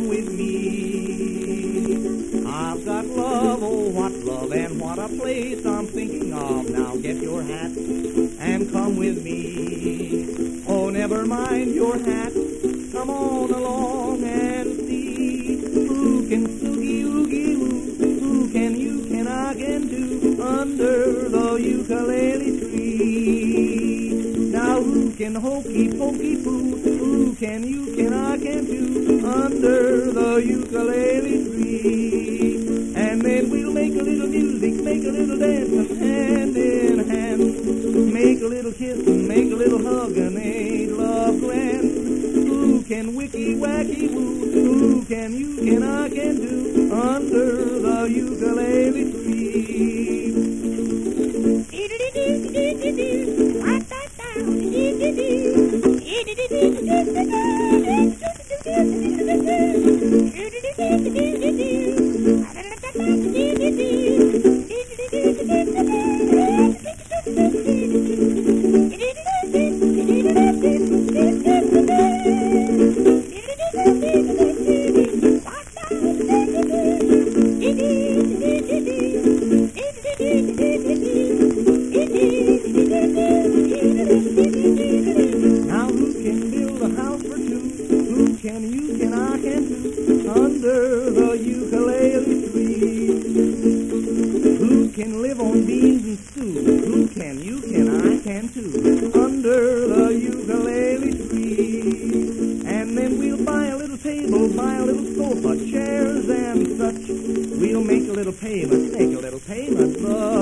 come with me. I've got love, oh what love, and what a place I'm thinking of. Now get your hat and come with me. Oh, never mind your hat, come on along and see who can oogie oogie woo, who can you, can I, can do under the ukulele tree. Now who can hokey pokey poo, who can you, can I, can do under the ukulele tree. And then we'll make a little music, make a little dance, hand in hand, make a little kiss and make a little hug and ain't love grand. Who can wicky wacky woo, who can you, can I, can do under the ukulele tree. Now who can build a house for two? Who can you, can I, can do under the ukulele tree? Who can live on beans and stew? Who can you, can I, can too under the ukulele tree? And then we'll buy a little table, buy a little sofa, chairs and such. We'll make a little payment, make a little payment,